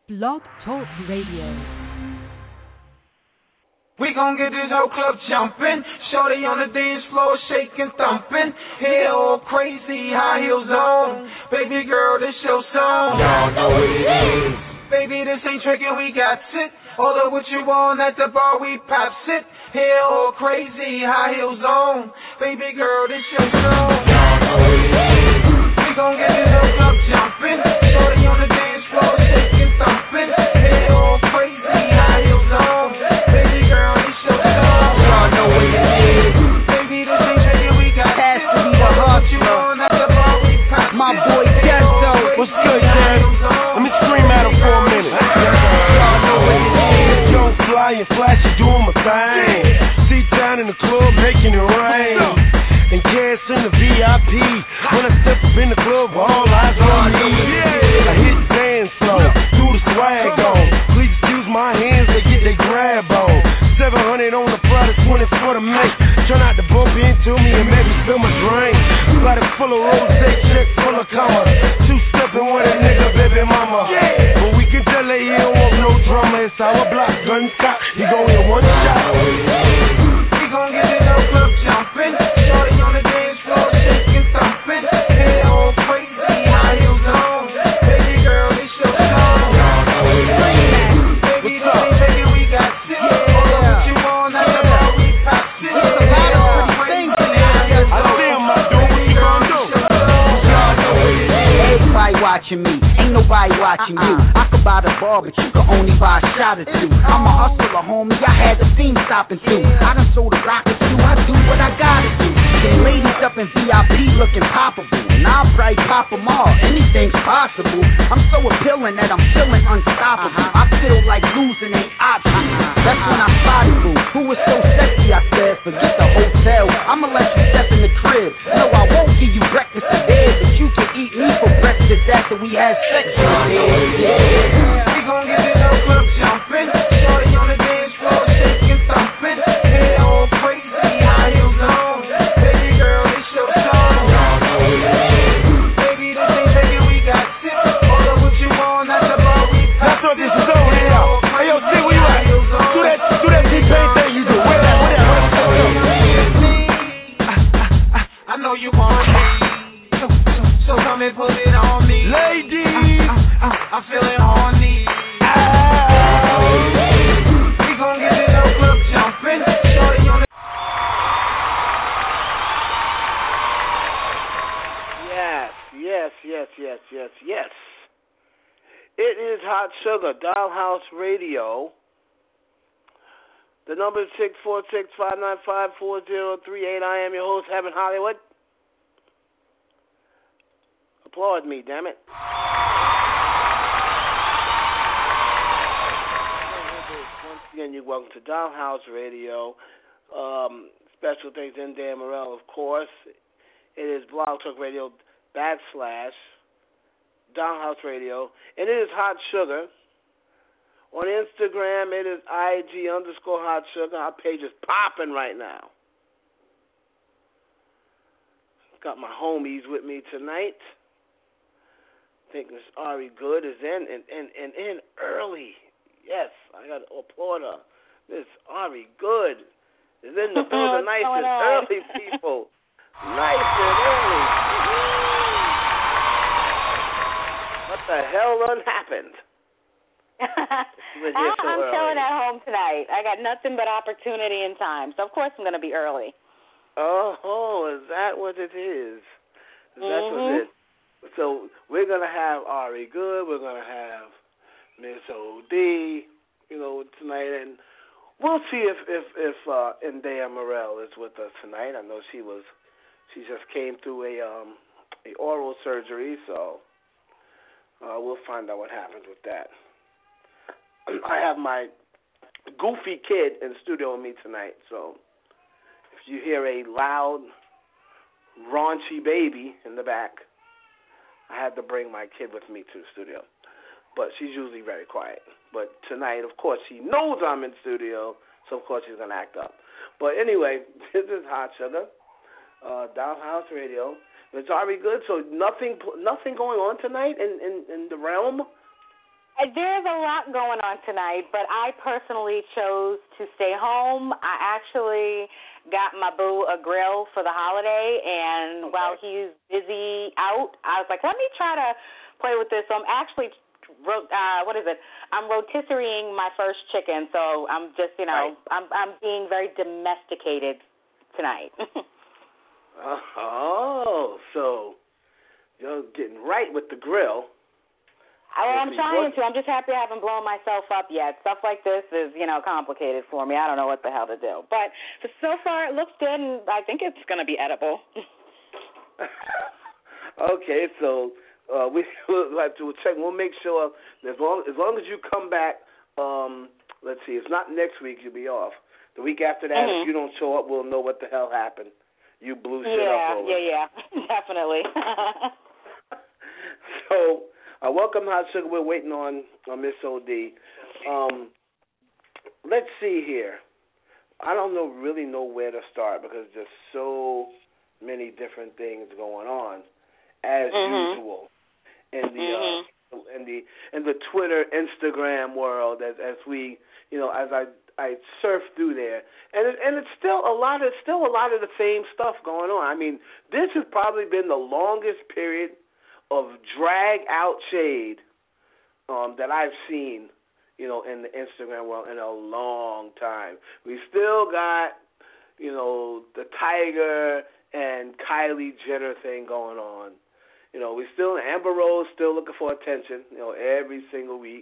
Blog Talk Radio. We gon' get this whole club jumping. Shorty on the dance floor shaking, thumping. Hair all crazy, high heels on. Baby girl, this your song. Y'all know what it is. Baby, this ain't tricking, we got it. Order what you want at the bar, we pops it. Hair all crazy, high heels on. Baby girl, this your song. Y'all know what it is. We gon' get this whole club jumping. Shorty on the dance floor shaking, thumping. Hair all crazy, high heels on. Baby girl, this your song. Y'all know what it is. Baby, this ain't tricking, we got it. Has to be the hustler. My boy Desto, what's good, Dad? Let me scream at him for a minute. Y'all know what it is. Young fly and flashy doing my thing. Seat down in the club making it rain. And gas in the VIP. When I step up in the club, all eyes on me. I hit the dance floor, threw the swag on. Please excuse my hands, they get they grab on. 700 on the Prada, 20 for the mate. Try not to bump into me and make me spill my drink. Body full of rose, check full of commas. Two-stepping with a nigga, baby mama. But we can tell that he don't want no drama. It's our block, gun stop, he gon' hit one shot. We gon' get this whole club jumping. Shorty on the dance floor, shaking, thumping. Hair all crazy, high heels on. Baby girl, this your song. Baby, this ain't taking, we got shit. Order what you want at the bar, we pop shit. Hair all crazy, high heels on. Baby girl, this your song. Everybody watching me, ain't nobody watching you. I could buy the bar, but you can only buy a shot or two. I'm a hustler, homie, I had the theme stopping through. I done sold a rocket too, I do what I gotta do. Them ladies up in VIP looking poppable, and I'll probably pop them all, anything's possible. I'm so appealing that I'm feeling unstoppable. I feel like losing ain't option. That's when I spotted Boo, who was so sexy, I said, forget the hotel, I'ma let you step in the crib. No, I won't give you breakfast in bed, but you can eat me for breakfast after we had sex in bed. We gon' get this whole club jumping. Shorty on the dance floor, shaking, thumping. Hair all crazy, high heels on. Baby girl, this your song. Baby, this ain't taking, we got shit. Order what you want at the bar, we pop. That's what this is over here. Hey, yo, see where you at? Do that T-Pain thing you do. Where that? I know you want me. So come and put it on me. Ladies, I'm feeling horny. We gon' get this whole club jumping. Shorty on the Yes. It is Hot Sugar, Dollhouse Radio. The number is 646-595-4038. I am your host, Heaven Hollywood. Applaud me, damn it. Once again, you're welcome to Dollhouse Radio. Special thanks to Dan Morel, of course. It is Blog Talk Radio / Dollhouse Radio. And it is Hot Sugar. On Instagram, it is IG_Hot Sugar. Our page is popping right now. Got my homies with me tonight. I think Miss Ari Good is in early. Yes, I got to applaud her. Miss Ari Good is in the building. Nice and early, people. Nice and early. What the hell done happened? I'm chilling at home tonight. I got nothing but opportunity and time, so of course I'm going to be early. Oh, is that what it is? That's what it is. So we're going to have Ari Good, we're going to have Miss O.D., tonight, and we'll see if Indea Morel is with us tonight. I know she just came through a oral surgery, so we'll find out what happens with that. I have my goofy kid in studio with me tonight, so if you hear a loud, raunchy baby in the back, I had to bring my kid with me to the studio. But she's usually very quiet. But tonight, of course, she knows I'm in studio, so of course she's going to act up. But anyway, this is Hot Sugar, Dollhouse Radio. It's already good, so nothing going on tonight in the realm? There's a lot going on tonight, but I personally chose to stay home. I actually got my boo a grill for the holiday, and while he's busy out, I was like, let me try to play with this. So I'm actually, I'm rotisserieing my first chicken, so I'm just, I'm being very domesticated tonight. So you're getting right with the grill. I'm trying to. I'm just happy I haven't blown myself up yet. Stuff like this is, complicated for me. I don't know what the hell to do. But so far it looks good, and I think it's going to be edible. Okay, so we'll have to check. We'll make sure that as long as you come back, let's see, it's not next week you'll be off. The week after that, if you don't show up, we'll know what the hell happened. You blew shit up over. Yeah, definitely. So... welcome, Hot Sugar. We're waiting on Miss O.D. Let's see here. I don't really know where to start because there's so many different things going on, as usual, in the Twitter, Instagram world. As we, as I surf through there, and it's still a lot of the same stuff going on. I mean, this has probably been the longest period of drag-out shade that I've seen, in the Instagram world in a long time. We still got, the Tiger and Kylie Jenner thing going on. We still, Amber Rose still looking for attention, every single week.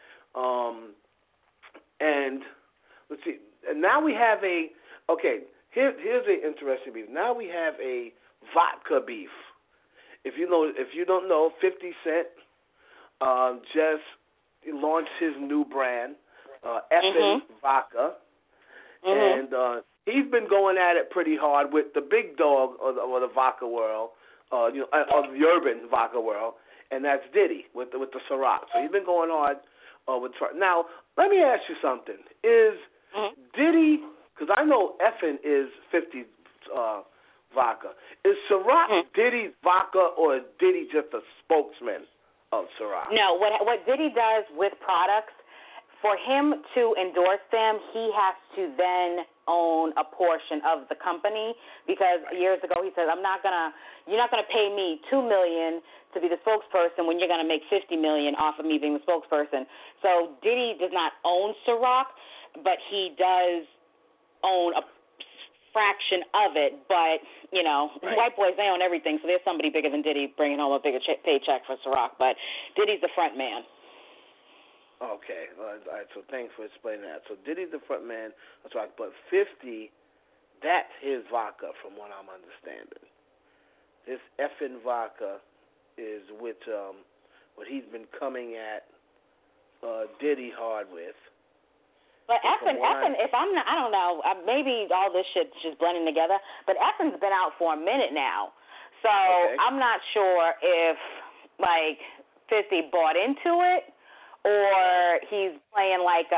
And let's see, and now we have here's the interesting beef. Now we have a vodka beef. If you don't know, 50 Cent just launched his new brand, Effin' Vodka, and he's been going at it pretty hard with the big dog of the vodka world, of the urban vodka world, and that's Diddy with the Ciroc. So he's been going hard with. Now, let me ask you something: is Diddy? Because I know Effin' is 50. Vodka. Is Ciroc Diddy's vodka, or is Diddy just a spokesman of Ciroc? No, what Diddy does with products, for him to endorse them, he has to then own a portion of the company, because years ago he said, you're not gonna pay me $2 million to be the spokesperson when you're gonna make $50 million off of me being the spokesperson. So Diddy does not own Ciroc, but he does own a fraction of it, but, white boys, they own everything, so there's somebody bigger than Diddy bringing home a bigger paycheck for Ciroc, but Diddy's the front man. Okay, all right, so thanks for explaining that. So Diddy's the front man, that's right, but 50, that's his vodka from what I'm understanding. This Effin' Vodka is with what he's been coming at Diddy hard with. But Effin', if I'm not, I don't know, maybe all this shit's just blending together, but Effin's been out for a minute now. So I'm not sure if, 50 bought into it, or he's playing like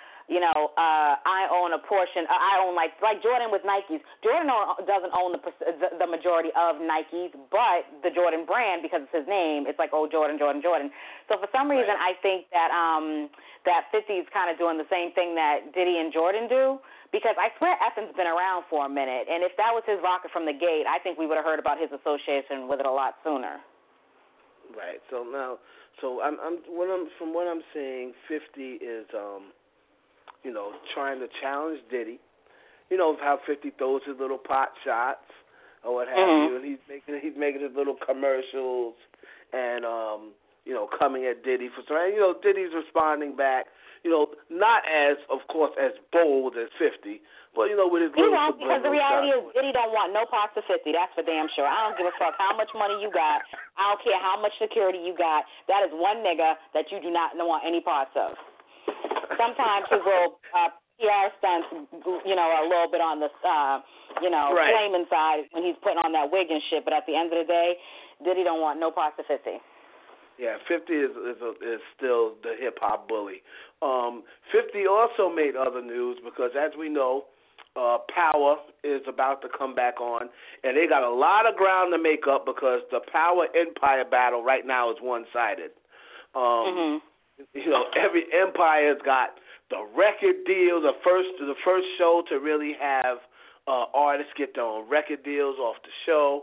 I own a portion. I own like Jordan with Nikes. Jordan doesn't own the majority of Nikes, but the Jordan brand, because it's his name, it's like, Jordan. So for some reason, I think that that 50's kind of doing the same thing that Diddy and Jordan do, because I swear Effin's been around for a minute, and if that was his vodka from the gate, I think we would have heard about his association with it a lot sooner. Right. So now, from what I'm saying, 50 is trying to challenge Diddy. How 50 throws his little pot shots or what have you, and he's making his little commercials and coming at Diddy for trying. Diddy's responding back. Not as, of course, as bold as 50, but with his little. He won't, because the reality is Diddy don't want no parts of 50. That's for damn sure. I don't give a fuck how much money you got. I don't care how much security you got. That is one nigga that you do not want any parts of. Sometimes his little PR stunts, a little bit on the, flaming side when he's putting on that wig and shit. But at the end of the day, Diddy don't want no parts of 50. Yeah, 50 is still the hip-hop bully. 50 also made other news because, as we know, Power is about to come back on, and they got a lot of ground to make up because the Power Empire battle right now is one-sided. every Empire's got the record deal, the first show to really have artists get their own record deals off the show.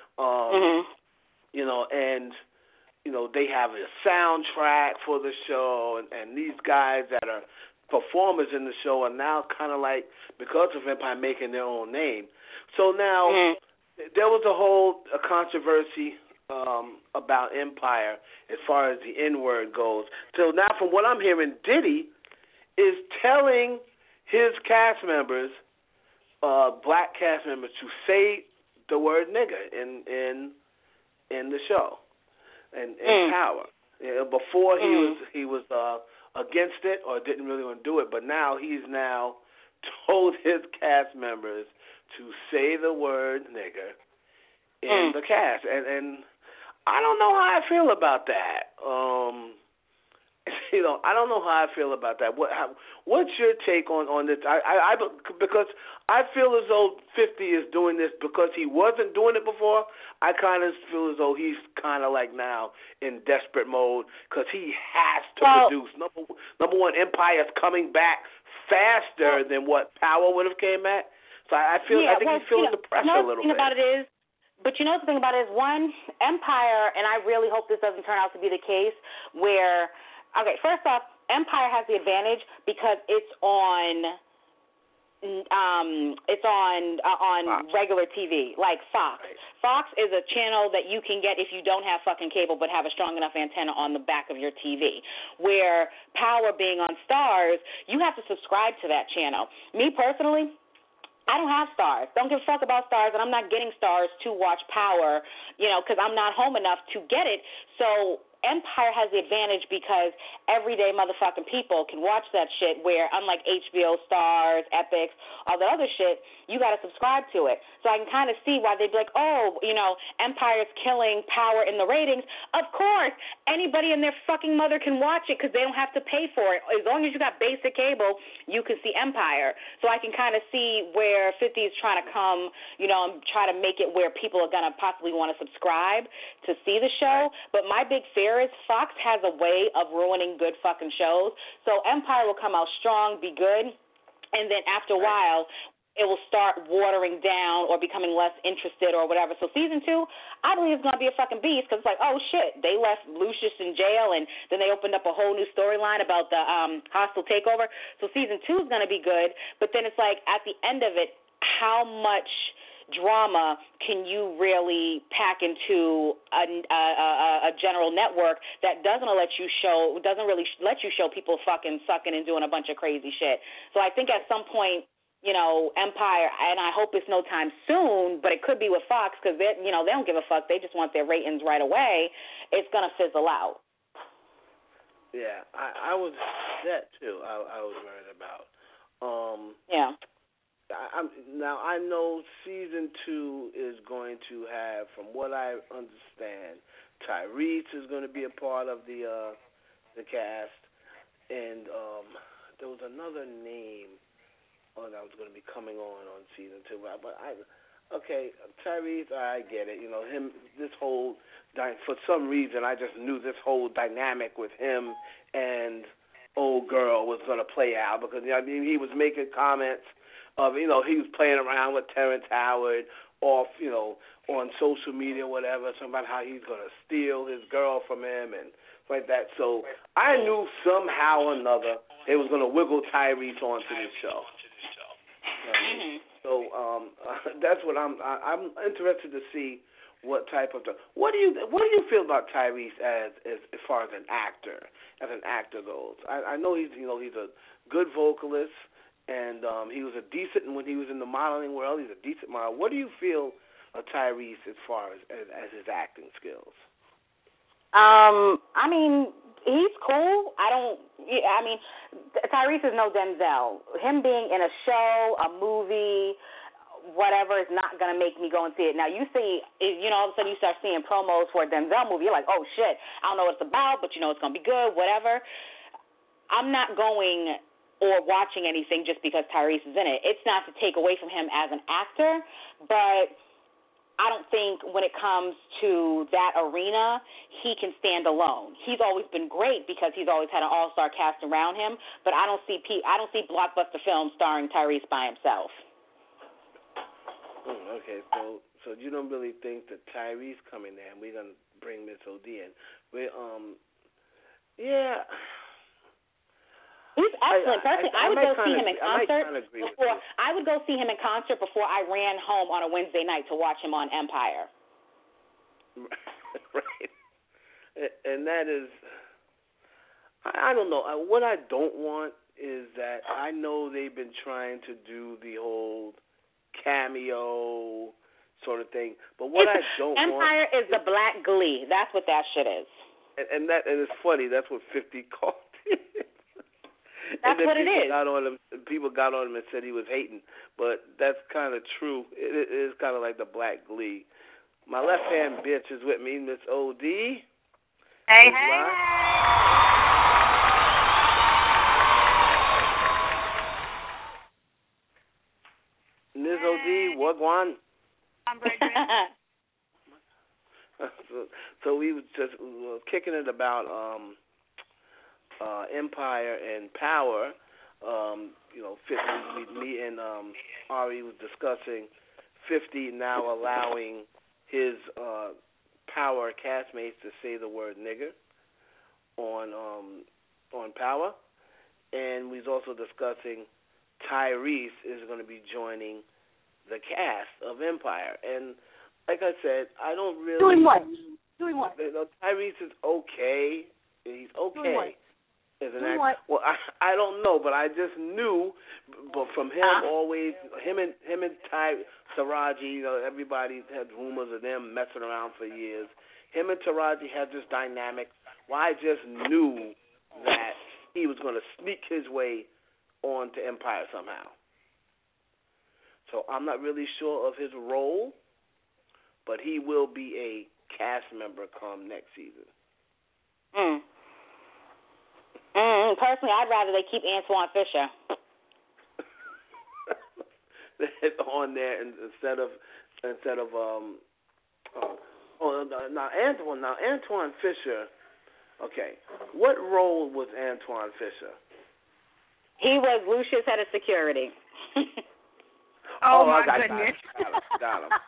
And they have a soundtrack for the show, and these guys that are performers in the show are now kind of like, because of Empire, making their own name. So now there was a controversy about Empire as far as the N-word goes. So now, from what I'm hearing, Diddy is telling his cast members, black cast members, to say the word nigger in the show and Power. Before he was against it or didn't really want to do it, but now he's told his cast members to say the word nigger in the cast, and I don't know how I feel about that. I don't know how I feel about that. What's your take on this? Because I feel as though 50 is doing this because he wasn't doing it before. I kind of feel as though he's kind of like now in desperate mode because he has to produce. Number one, Empire's coming back faster than what Power would have came at. So I think he's feeling the pressure a little bit. But you know the thing about it is, one, Empire, and I really hope this doesn't turn out to be the case, where, okay, first off, Empire has the advantage because it's on regular TV, like Fox. Right. Fox is a channel that you can get if you don't have fucking cable but have a strong enough antenna on the back of your TV. Where Power being on Stars, you have to subscribe to that channel. Me personally, I don't have Stars. Don't give a fuck about Stars, and I'm not getting Stars to watch Power, because I'm not home enough to get it. So Empire has the advantage because everyday motherfucking people can watch that shit, where unlike HBO, Stars, Epix, all the other shit, you got to subscribe to it. So I can kind of see why they'd be like, Empire's killing Power in the ratings. Of course, anybody and their fucking mother can watch it because they don't have to pay for it. As long as you got basic cable, you can see Empire. So I can kind of see where 50 is trying to come, and try to make it where people are going to possibly want to subscribe to see the show. But my big fear is Fox has a way of ruining good fucking shows. So Empire will come out strong, be good, and then after a while, it will start watering down or becoming less interested or whatever. So season 2, I believe it's going to be a fucking beast because it's like, oh, shit, they left Lucius in jail, and then they opened up a whole new storyline about the hostile takeover. So season 2 is going to be good, but then it's like at the end of it, how much drama can you really pack into a general network that doesn't really let you show people fucking sucking and doing a bunch of crazy shit. So I think at some point, Empire, and I hope it's no time soon, but it could be with Fox because they don't give a fuck. They just want their ratings right away. It's gonna fizzle out. Yeah, I was that too. I was worried about. Yeah. Now, I know season 2 is going to have, from what I understand, Tyrese is going to be a part of the cast, and there was another name that was going to be coming on season 2. But Tyrese, I get it. Him, this whole, for some reason, I just knew this whole dynamic with him and old girl was going to play out because he was making comments of, he was playing around with Terrence Howard off, on social media, whatever, something about how he's going to steal his girl from him and like that. So I knew somehow or another they was going to wiggle Tyrese onto this show. So that's what I'm interested to see what type of what do you feel about Tyrese as far as an actor goes? I know he's a good vocalist. And he was a decent, when he was in the modeling world, he's a decent model. What do you feel of Tyrese as far as his acting skills? I mean, he's cool. Tyrese is no Denzel. Him being in a show, a movie, whatever, is not going to make me go and see it. Now, you see, all of a sudden you start seeing promos for a Denzel movie. You're like, oh, shit, I don't know what it's about, but it's going to be good, whatever. I'm not going or watching anything just because Tyrese is in it. It's not to take away from him as an actor, but I don't think when it comes to that arena, he can stand alone. He's always been great because he's always had an all-star cast around him, but I don't see blockbuster films starring Tyrese by himself. Okay, so you don't really think that Tyrese coming there, and we're gonna bring Miss OD in. Yeah. He's excellent. Personally, I would go see him in concert before. I would go see him in concert before I ran home on a Wednesday night to watch him on Empire. Right. And that is, I don't know. What I don't want is that I know they've been trying to do the whole cameo sort of thing, but what I don't Empire is the Black Glee. That's what that shit is. And it's funny. That's what 50 called it. That's what it is. People got on him and said he was hating, but that's kind of true. It is kind of like the Black Glee. My left-hand bitch is with me, Miss OD. Hey. Ms. OD, what one? I'm Bridget. So we were just kicking it about Empire and Power. Me and Ari was discussing 50 now allowing his Power castmates to say the word nigger on Power, and we was also discussing Tyrese is going to be joining the cast of Empire, and like I said, I don't really doing what? Tyrese is okay. He's okay. Doing what? As an actor. Well, I don't know, but I just knew, but from him always, him and Taraji, everybody had rumors of them messing around for years. Him and Taraji had this dynamic. Well, I just knew that he was going to sneak his way on to Empire somehow. So I'm not really sure of his role, but he will be a cast member come next season. Personally, I'd rather they keep Antoine Fisher on there instead of Antoine Fisher. Okay, what role was Antoine Fisher? He was Lucius head of security. Oh my goodness! Got him.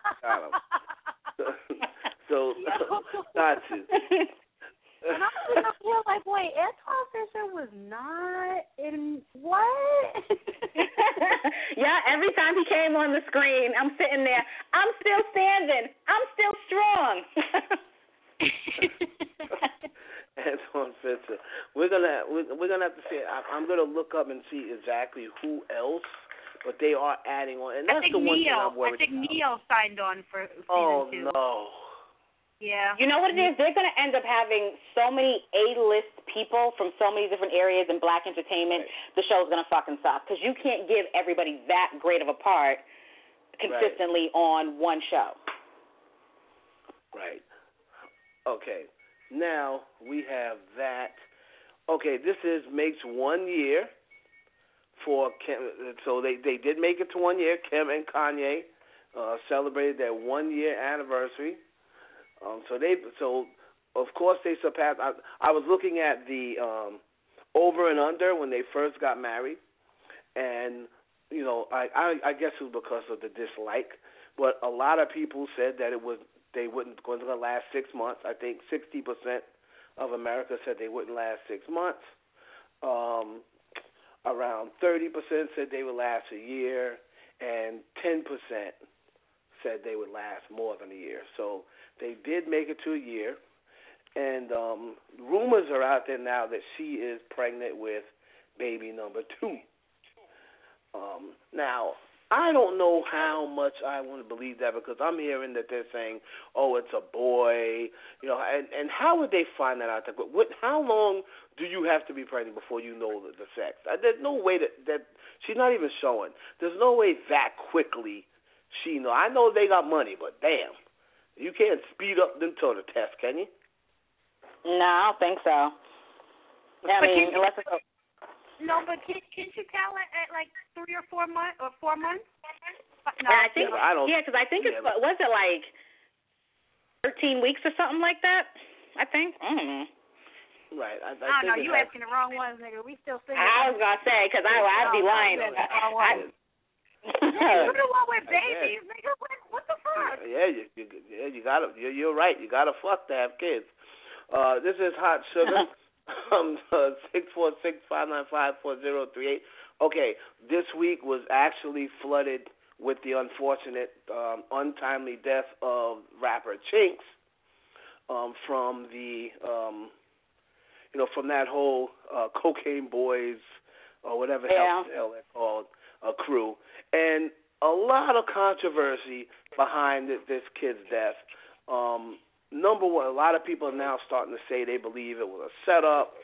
So got you. And I was feel like, wait, Antoine Fisher was not in what? Yeah, every time he came on the screen, I'm sitting there. I'm still standing. I'm still strong. Antoine Fisher. We're gonna have to see. I'm gonna look up and see exactly who else, but they are adding on, and that's the one thing I'm worried about. I think Neo signed on for season 2. Oh no. Yeah. You know what it is? They're going to end up having so many A-list people from so many different areas in black entertainment, the show's going to fucking suck because you can't give everybody that great of a part consistently on one show. Right. Okay. Now we have that. Okay, this makes 1 year for Kim. So they did make it to 1 year. Kim and Kanye celebrated their 1 year anniversary. So of course they surpassed. I was looking at the over and under when they first got married, and I guess it was because of the dislike, but a lot of people said that they wasn't going to last 6 months. I think 60% of America said they wouldn't last 6 months. Around 30% said they would last a year, and 10% said they would last more than a year. So they did make it to a year, and rumors are out there now that she is pregnant with baby number 2. Now, I don't know how much I want to believe that because I'm hearing that they're saying, oh, it's a boy, and how would they find that out? How long do you have to be pregnant before you know the sex? There's no way that she's not even showing. There's no way that quickly she know. I know they got money, but damn. You can't speed up them to the test, can you? No, I don't think so. Unless it's no, but can't you tell it at like 3 or 4 months or 4 months? No, I think because I think was it like 13 weeks or something like that, I think. I don't know. Right. I don't know. You asking the wrong ones, nigga. We still singing. I was going to say, because I'd be lying. You're the one with babies, nigga. What the fuck? Yeah, you gotta. You're right. You gotta fuck to have kids. This is Hot Sugar. 646-595-4038. Okay, this week was actually flooded with the unfortunate, untimely death of rapper Chinx from the, from that whole Cocaine Boys or whatever the hell they're called, crew, and a lot of controversy behind this kid's death. Number one, a lot of people are now starting to say they believe it was a setup.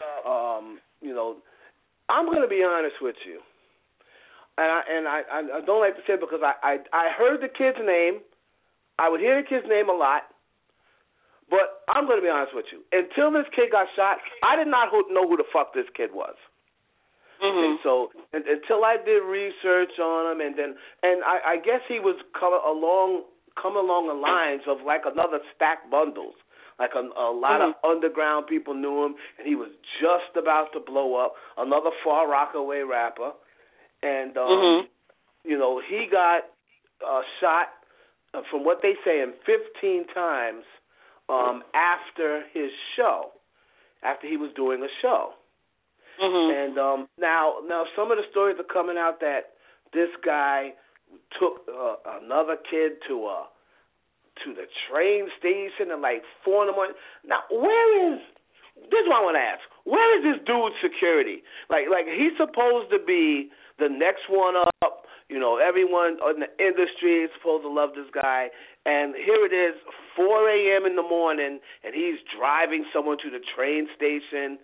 I'm going to be honest with you, and I don't like to say it because I heard the kid's name. I would hear the kid's name a lot, but I'm going to be honest with you. Until this kid got shot, I did not know who the fuck this kid was. Mm-hmm. Okay, so until I did research on him, and I guess he was coming along the lines of like another Stack Bundles. Like a lot of underground people knew him, and he was just about to blow up. Another Far Rockaway rapper, and he got shot, from what they say, 15 times after his show, after he was doing a show. And now some of the stories are coming out that this guy took another kid to the train station at like 4 in the morning. Now, this is what I want to ask. Where is this dude's security? Like he's supposed to be the next one up. Everyone in the industry is supposed to love this guy. And here it is, 4 a.m. in the morning, and he's driving someone to the train station.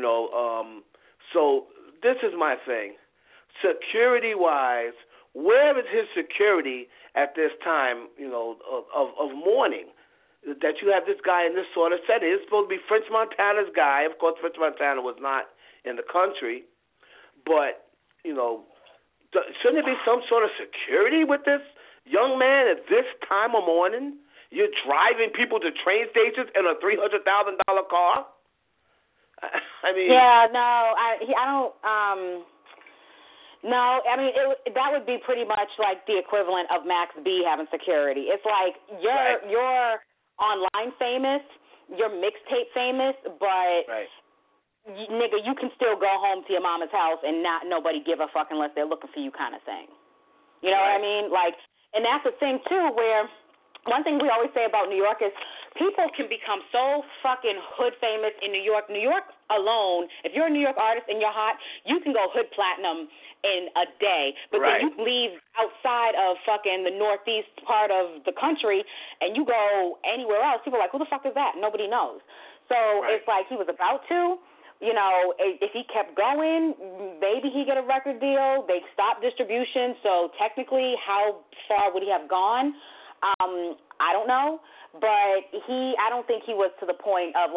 So this is my thing. Security-wise, where is his security at this time, of mourning? That you have this guy in this sort of setting. It's supposed to be French Montana's guy. Of course, French Montana was not in the country. But, shouldn't there be some sort of security with this young man at this time of morning? You're driving people to train stations in a $300,000 car? I mean... Yeah, no, I don't... No, I mean, that would be pretty much like the equivalent of Max B having security. It's like you're online famous, you're mixtape famous, but nigga, you can still go home to your mama's house and not nobody give a fuck unless they're looking for you kind of thing. You know what I mean? Like, and that's the thing, too, where one thing we always say about New York is people can become so fucking hood famous in New York. New York alone, if you're a New York artist and you're hot, you can go hood platinum in a day. But then you leave outside of fucking the northeast part of the country and you go anywhere else, people are like, who the fuck is that? Nobody knows. So it's like he was about to. If he kept going, maybe he'd get a record deal. They stopped distribution, so technically how far would he have gone? I don't know. But I don't think he was to the point of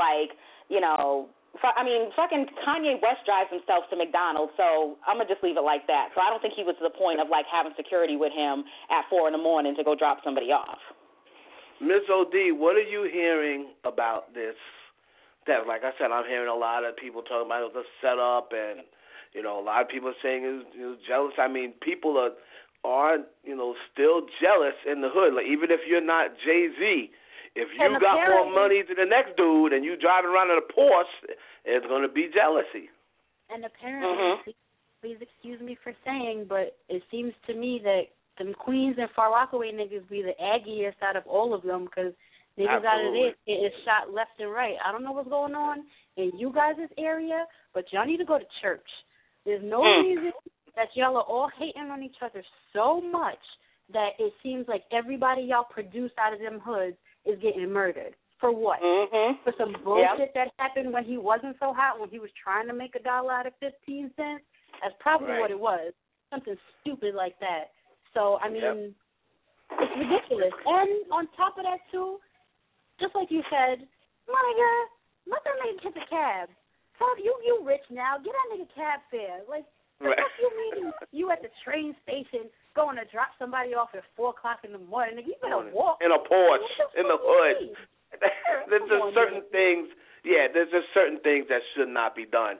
fucking Kanye West drives himself to McDonald's, so I'm going to just leave it like that. So I don't think he was to the point of, having security with him at 4 in the morning to go drop somebody off. Ms. O.D., what are you hearing about this? That, like I said, I'm hearing a lot of people talking about it was a setup, and, a lot of people are saying it was jealous. I mean, people are still jealous in the hood. Like, even if you're not Jay-Z, if you got more money than the next dude and you driving around in a Porsche, it's going to be jealousy. And apparently, please excuse me for saying, but it seems to me that them Queens and Far Rockaway niggas be the aggiest out of all of them because niggas out of it is shot left and right. I don't know what's going on in you guys' area, but y'all need to go to church. There's no reason that y'all are all hating on each other so much that it seems like everybody y'all produce out of them hoods is getting murdered. For what? For some bullshit that happened when he wasn't so hot, when he was trying to make $1 out of 15 cents? That's probably what it was. Something stupid like that. So, I mean, it's ridiculous. And on top of that, too, just like you said, my nigga, let that nigga get the cab. So you rich now. Get that nigga cab fare. Like, the fuck you mean you at the train station going to drop somebody off at 4 o'clock in the morning? Nigga, you better walk. In a Porsche, in the hood. There's just certain things, there's just certain things that should not be done.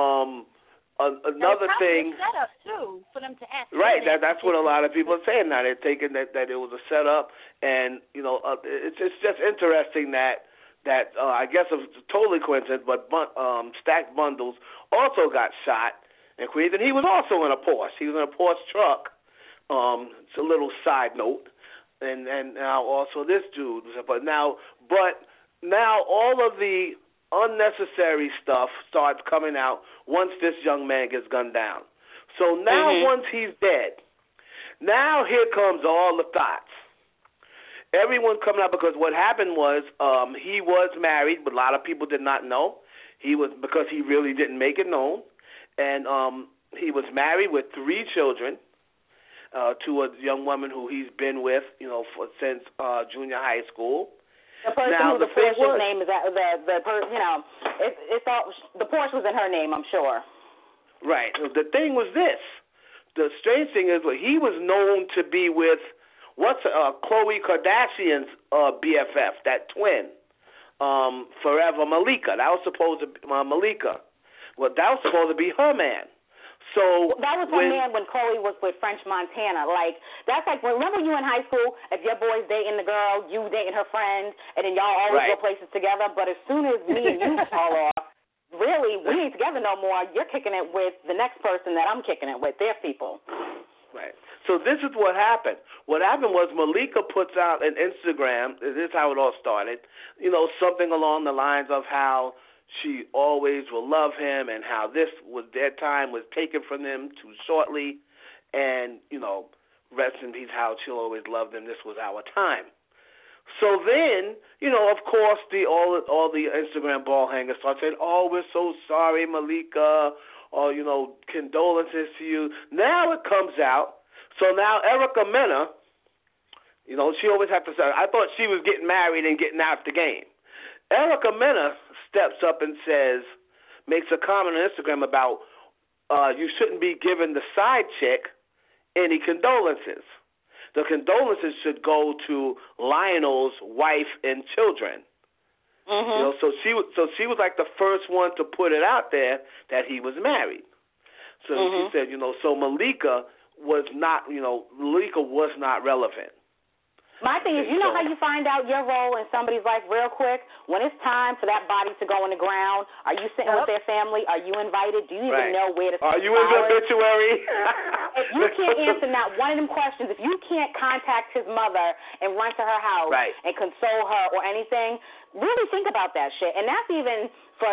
Another thing. Set up too for them to ask. Right, that's what a lot of people are saying now. They're taking that it was a setup, and it's just interesting that I guess it was totally coincidence, but Stacked Bundles also got shot in Queens, and he was also in a Porsche. He was in a Porsche truck. It's a little side note, and now also this dude. But now all of the unnecessary stuff starts coming out once this young man gets gunned down. So now once he's dead, now here comes all the thoughts. Everyone coming out because what happened was he was married, but a lot of people did not know. Because he really didn't make it known. And he was married with 3 children to a young woman who he's been with, since junior high school. The person who the Porsche's name is that the Porsche was in her name, I'm sure. Right. The thing was this. The strange thing is, he was known to be with Khloe Kardashian's BFF, that twin, Forever Malika. That was supposed to be Malika. Well, that was supposed to be her man. So that was her man when Khloe was with French Montana. Like, that's like, remember you in high school, if your boy's dating the girl, you dating her friend, and then y'all always go places together, but as soon as me and you fall off, really, we ain't together no more, you're kicking it with the next person that I'm kicking it with, their people. Right. So this is what happened. What happened was Malika puts out an Instagram, this is how it all started, something along the lines of how she always will love him and how their time was taken from them too shortly, and, rest in peace, how she'll always love them. This was our time. So then, of course, all the Instagram ball hangers start saying, "Oh, we're so sorry, Malika," or, condolences to you. Now it comes out. So now Erica Mena, she always has to say, I thought she was getting married and getting out the game. Erica Mena steps up and makes a comment on Instagram about you shouldn't be giving the side chick any condolences. The condolences should go to Lionel's wife and children. Mm-hmm. So she was like the first one to put it out there that he was married. So she said, so Malika was not relevant. My thing is, how you find out your role in somebody's life real quick? When it's time for that body to go in the ground, are you sitting with their family? Are you invited? Do you even know where to Are you in the obituary? If you can't answer not one of them questions, if you can't contact his mother and run to her house and console her or anything, really think about that shit. And that's even for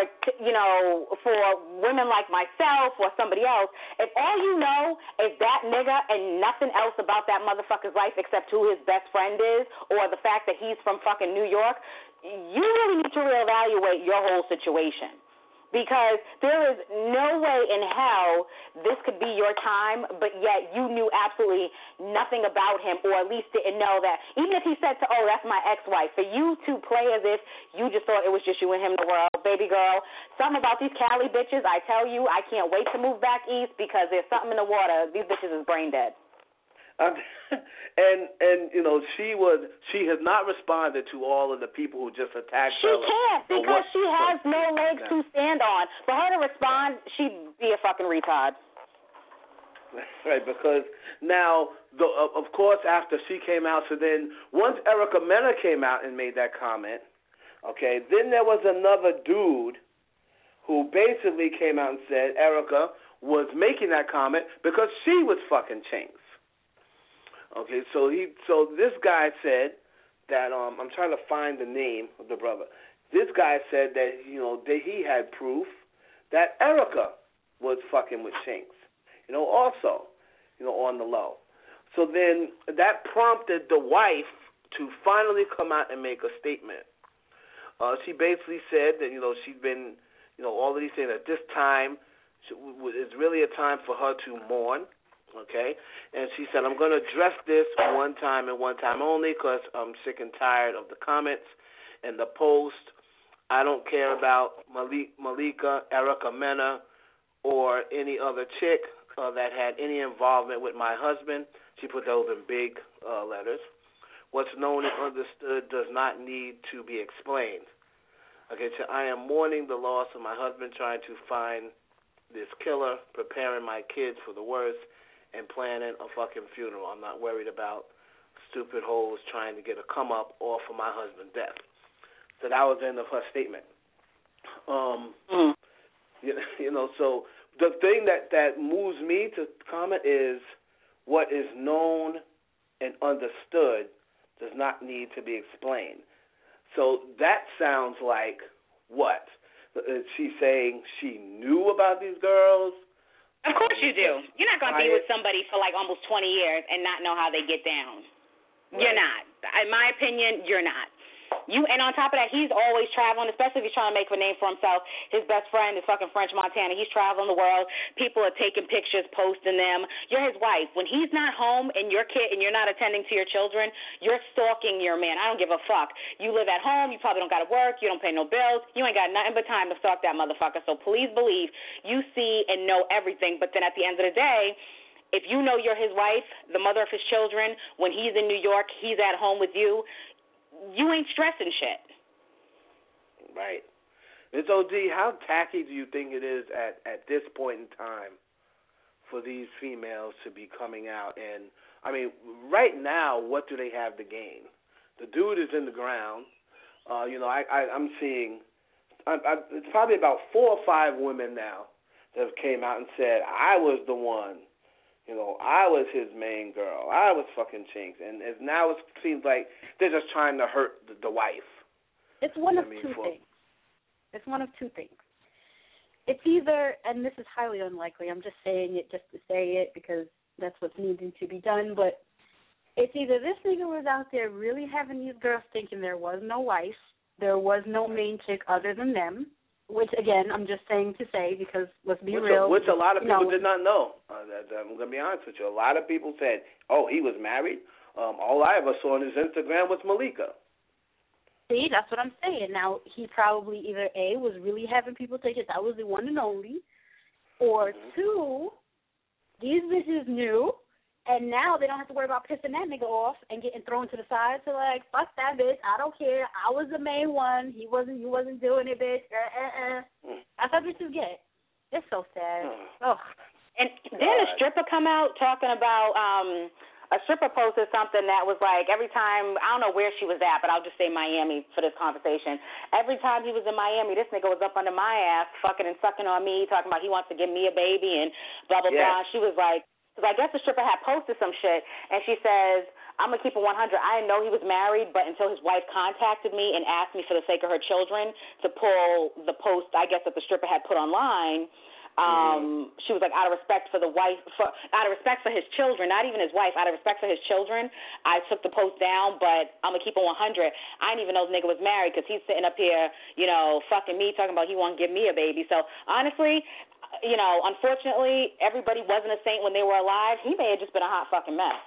women like myself or somebody else. If all you know is that nigga and nothing else about that motherfucker's life except who his best friend is or the fact that he's from fucking New York, you really need to reevaluate your whole situation. Because there is no way in hell this could be your time, but yet you knew absolutely nothing about him, or at least didn't know that. Even if he said that's my ex-wife, for you to play as if you just thought it was just you and him in the world, baby girl, something about these Cali bitches, I tell you, I can't wait to move back east because there's something in the water. These bitches is brain dead. And she has not responded to all of the people who just attacked her. She can't because she has no legs to stand on. For her to respond, she'd be a fucking retard. Right, because now, of course, after she came out, so then once Erica Mena came out and made that comment, okay, then there was another dude who basically came out and said Erica was making that comment because she was fucking Chinks. Okay, so this guy said that I'm trying to find the name of the brother. This guy said that that he had proof that Erica was fucking with Chinks. Also, on the low. So then that prompted the wife to finally come out and make a statement. She basically said that she'd been all of these things at this time is really a time for her to mourn. Okay, and she said, I'm going to address this one time and one time only because I'm sick and tired of the comments and the post. I don't care about Malika, Erica Mena, or any other chick that had any involvement with my husband. She put those in big letters. What's known and understood does not need to be explained. Okay, so I am mourning the loss of my husband, trying to find this killer, preparing my kids for the worst, and planning a fucking funeral. I'm not worried about stupid hoes trying to get a come up off of my husband's death. So that was the end of her statement. So the thing that moves me to comment is what is known and understood does not need to be explained. So that sounds like what? Is she saying she knew about these girls? Of course you do. You're not going to be with somebody for like almost 20 years and not know how they get down. Right. You're not. In my opinion, you're not. And on top of that, he's always traveling, especially if he's trying to make a name for himself. His best friend is fucking French Montana. He's traveling the world. People are taking pictures, posting them. You're his wife. When he's not home and you're not attending to your children, you're stalking your man. I don't give a fuck. You live at home. You probably don't got to work. You don't pay no bills. You ain't got nothing but time to stalk that motherfucker. So please believe you see and know everything. But then at the end of the day, if you know you're his wife, the mother of his children, when he's in New York, he's at home with you, you ain't stressing shit. Right. Ms. O.D., how tacky do you think it is at this point in time for these females to be coming out? And, I mean, right now, what do they have to gain? The dude is in the ground. I'm seeing it's probably about 4 or 5 women now that have came out and said, I was the one. I was his main girl. I was fucking Chinks. And now it seems like they're just trying to hurt the wife. It's one of two things. It's one of two things. It's either, and this is highly unlikely, I'm just saying it just to say it because that's what's needing to be done, but it's either this nigga was out there really having these girls thinking there was no wife, there was no main chick other than them, which, again, I'm just saying to say because let's be real. Which a lot of people did not know. I'm going to be honest with you. A lot of people said, oh, he was married. All I ever saw on his Instagram was Malika. See, that's what I'm saying. Now, he probably either, A, was really having people think that was the one and only, or two, these bitches knew, and now they don't have to worry about pissing that nigga off and getting thrown to the side. So, like, fuck that bitch. I don't care. I was the main one. You wasn't doing it, bitch. That's how bitches get. It's so sad. Oh. And then a stripper come out talking about a stripper posted something that was like every time, I don't know where she was at, but I'll just say Miami for this conversation. Every time he was in Miami, this nigga was up under my ass fucking and sucking on me, talking about he wants to give me a baby and blah, blah, blah. She was like, because I guess the stripper had posted some shit, and she says, I'm going to keep it 100. I didn't know he was married, but until his wife contacted me and asked me for the sake of her children to pull the post, I guess, that the stripper had put online, she was like, out of respect for the wife, out of respect for his children, not even his wife, out of respect for his children, I took the post down, but I'm going to keep it 100. I didn't even know the nigga was married because he's sitting up here, fucking me, talking about he won't give me a baby. So, honestly, unfortunately, everybody wasn't a saint when they were alive. He may have just been a hot fucking mess.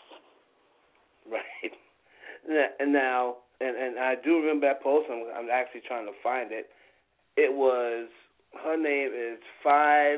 Right. And now, and I do remember that post. I'm actually trying to find it. It was, her name is Five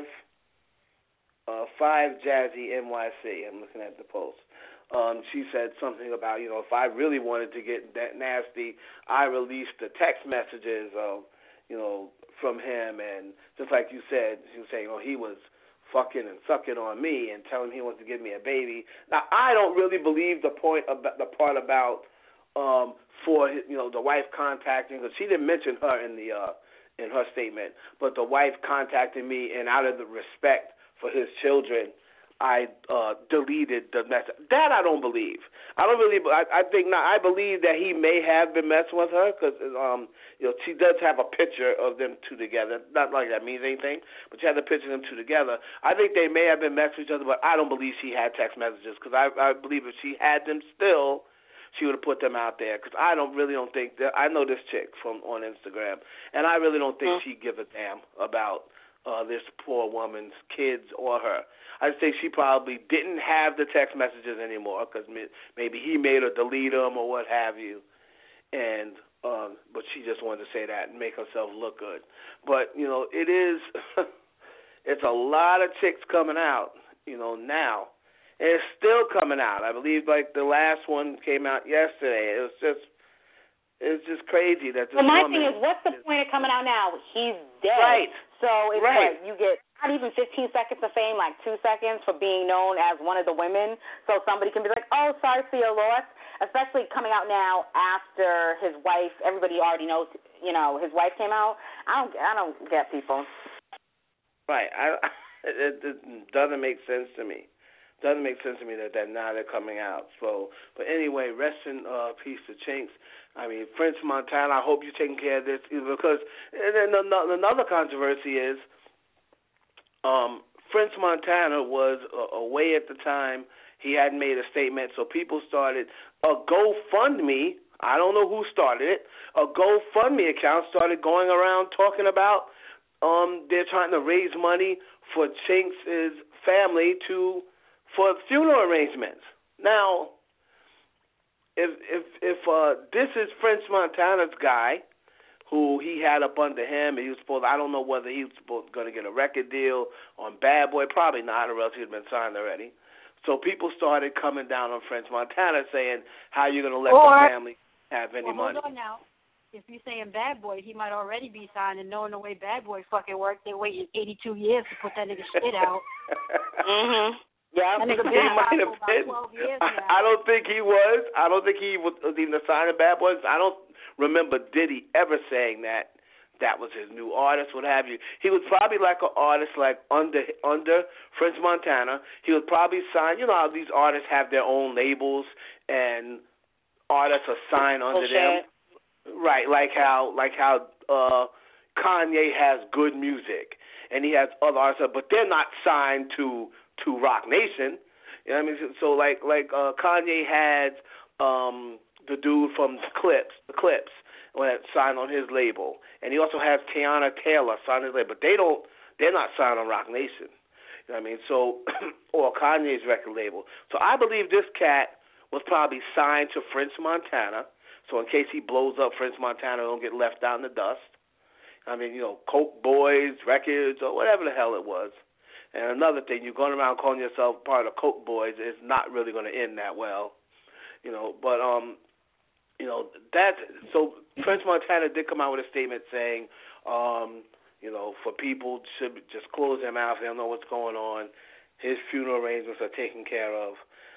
Jazzy NYC. I'm looking at the post. She said something about, if I really wanted to get that nasty, I released the text messages of, from him, and just like you said, she was saying, he was fucking and sucking on me and telling him he wants to give me a baby. Now, I don't really believe the part about for the wife contacting, because she didn't mention her in her statement, but the wife contacted me, and out of the respect for his children, I deleted the message. That I don't believe. I don't really. I think not. I believe that he may have been messing with her because she does have a picture of them two together. Not like that means anything, but she has a picture of them two together. I think they may have been messing with each other, but I don't believe she had text messages because I believe if she had them still, she would have put them out there because I really don't think that. I know this chick on Instagram, and I really don't think she give a damn about this poor woman's kids or her. I think she probably didn't have the text messages anymore because maybe he made her delete them or what have you. And but she just wanted to say that and make herself look good. But, you know, it is, it's a lot of chicks coming out, you know, now. And it's still coming out. I believe, like, the last one came out yesterday. It's just crazy that this Well, my woman thing is, what's the point of coming out now? He's dead. Right. So it's right. What, you get not even 15 seconds of fame, like 2 seconds for being known as one of the women. So somebody can be like, oh, sorry for your loss. Especially coming out now after his wife, everybody already knows, you know, his wife came out. I don't get people. Right. It doesn't make sense to me. Doesn't make sense to me that now they're coming out. So, but anyway, rest in peace to Chinks. I mean, French Montana, I hope you're taking care of this because and then another controversy is French Montana was away at the time. He hadn't made a statement, so people started a GoFundMe. I don't know who started it. A GoFundMe account started going around talking about they're trying to raise money for Chinks' family for funeral arrangements. Now, if this is French Montana's guy, who he had up under him, and he was supposed, I don't know whether he was going to get a record deal on Bad Boy, probably not, or else he'd been signed already. So people started coming down on French Montana saying, how are you going to let the family have any money? Hold on now. If you're saying Bad Boy, he might already be signed, and knowing the way Bad Boy fucking worked, they waited 82 years to put that nigga shit out. Mm-hmm. Yeah, that nigga he might have been. 12 years now. I don't think he was. I don't think he was even assigned to Bad Boys. I don't remember Diddy ever saying that was his new artist, what have you. He was probably like an artist like under French Montana. He was probably signed. You know how these artists have their own labels and artists are signed under them. Right, like how Kanye has Good Music and he has other artists, but they're not signed to Rock Nation. You know what I mean? So like Kanye had the dude from the Clips signed on his label, and he also has Tiana Taylor signed on his label, but they're not signed on Rock Nation. You know what I mean? So or Kanye's record label. So I believe this cat was probably signed to French Montana. So in case he blows up, French Montana don't get left out in the dust. I mean, you know, Coke Boys Records or whatever the hell it was. And another thing, you're going around calling yourself part of Coke Boys, it's not really going to end that well. You know, but you know, that's so French Montana did come out with a statement saying, you know, for people should just close their mouth, they don't know what's going on. His funeral arrangements are taken care of.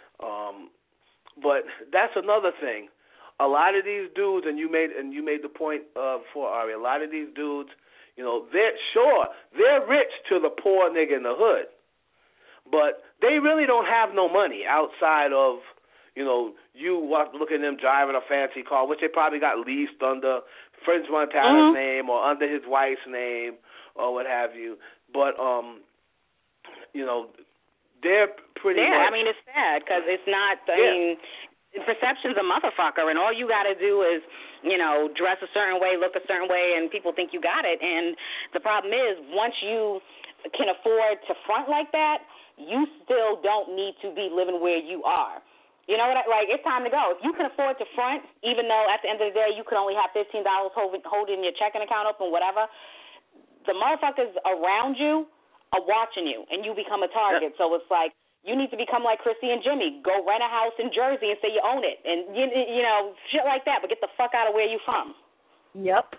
But that's another thing. A lot of these dudes, and you made the point for Ari, a lot of these dudes, you know, they're rich to the poor nigga in the hood, but they really don't have no money outside of, you know, you look at them driving a fancy car, which they probably got leased under French Montana's name or under his wife's name or what have you. But you know, they're pretty. Yeah, much, I mean it's sad because it's not. I mean. Perception's a motherfucker, and all you got to do is, you know, dress a certain way, look a certain way, and people think you got it. And the problem is, once you can afford to front like that, you still don't need to be living where you are. You know what? Like, it's time to go. If you can afford to front, even though at the end of the day you could only have $15 holding your checking account open, whatever, the motherfuckers around you are watching you, and you become a target. So it's like, you need to become like Chrissy and Jimmy. Go rent a house in Jersey and say you own it. And, you know, shit like that, but get the fuck out of where you from. Yep.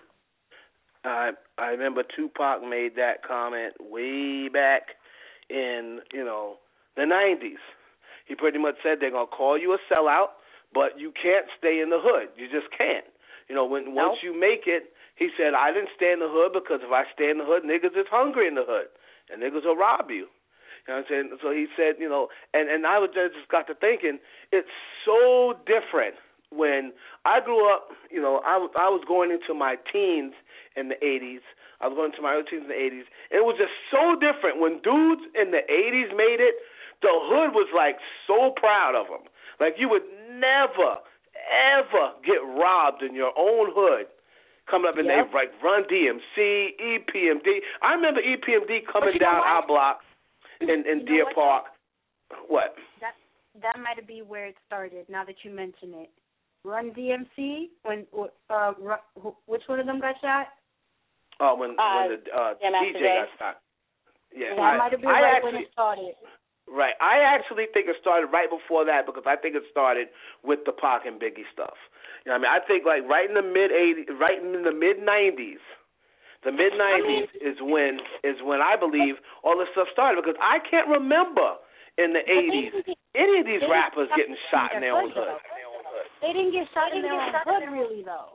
I remember Tupac made that comment way back in, you know, the 90s. He pretty much said they're going to call you a sellout, but you can't stay in the hood. You just can't. You know, once you make it, he said, I didn't stay in the hood because if I stay in the hood, niggas is hungry in the hood, and niggas will rob you. You know what I'm saying? So he said, you know, and I just got to thinking, it's so different when I grew up, you know, I was going into my teens in the 80s. I was going into my early teens in the 80s. And it was just so different. When dudes in the 80s made it, the hood was, like, so proud of them. Like, you would never, ever get robbed in your own hood. Coming up and they like Run DMC, EPMD. I remember EPMD coming down our block. In Deer Park. What? That might be where it started, now that you mention it. Run DMC when which one of them got shot? Oh, when the DJ got shot. Yeah, that might have been when it started. Right. I actually think it started right before that because I think it started with the Pac and Biggie stuff. You know what I mean? I think like right in the mid-90s. The mid-90s is when I believe all this stuff started because I can't remember in the 80s any of these rappers getting shot in their own hood. They didn't get shot in their own hood really though.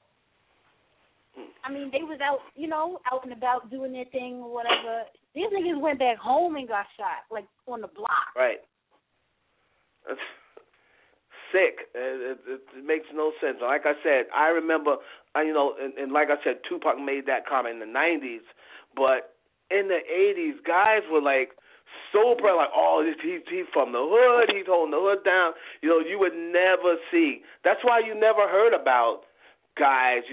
I mean, they was out, out and about doing their thing or whatever. These niggas went back home and got shot, like, on the block. Right. That's sick. It makes no sense. Like I said, I remember, and like I said, Tupac made that comment in the 90s, but in the 80s, guys were, like, so proud, like, oh, he's from the hood, he's holding the hood down. You would never see. That's why you never heard about guys,